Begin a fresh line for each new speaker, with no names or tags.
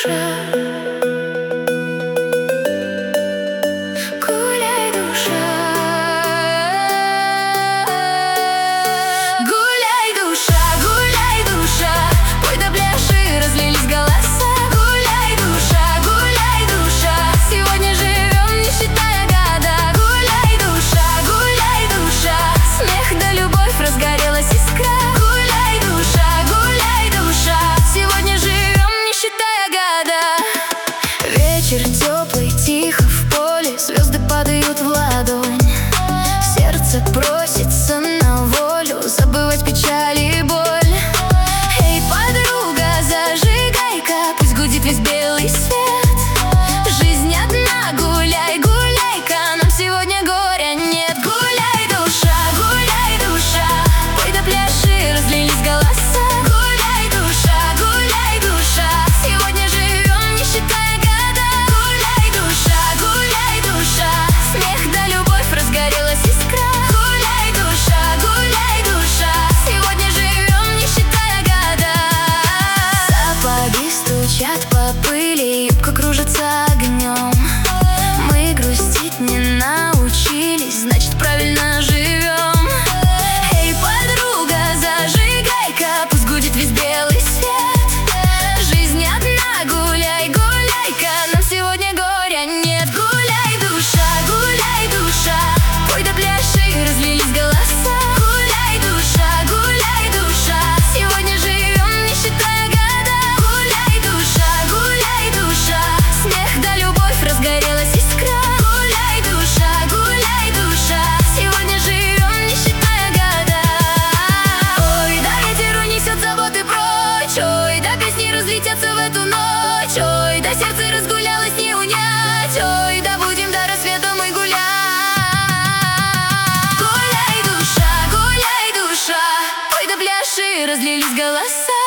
душа, гуляй, душа, гуляй, душа, гуляй, душа, пой да пляши, разлились голоса. Гуляй, душа, сегодня живем, не считая года. Гуляй, душа, смех да любовь, разгорелась искра. Гуляй, душа, сегодня живем, не считая года. Вечер теплый, тихо в поле, звезды падают в ладонь. Сердце просится на волю, забывать печаль и боль. Эй, подруга, зажигай-ка, пусть гудит весь белый свет. Жизнь одна, гуляй, гуляй-ка, нам сегодня горя нет. Гуляй, душа, пой да пляши, разлились голоса. Гуляй, душа, сегодня живем, не считая года. Гуляй, душа, смех да любовь, разгорелась искра. Гуляй, душа, сегодня живем, не считая года. Сапоги стучат по пыли, юбка кружится огнем. Мы грустить не научились, значит правильно живем. Эй, подруга, зажигай-ка, пусть гудит весь белый свет. Жизнь одна, гуляй, гуляй-ка, нам сегодня горя нет. Гуляй, душа, пой да пляши, разлились голоса. Гуляй, душа, сегодня живем, не считая года. Гуляй, душа, смех да любовь, разгорелась искра. Гуляй, душа, сегодня живем, не считая года. Ой, да ветер унесет заботы прочь, ой, да песни разлетятся в эту ночь, ой, да сердце разгулялось не унять, ой, да будем до рассвета мы гулять. Гуляй, душа, пой да пляши, разлились голоса.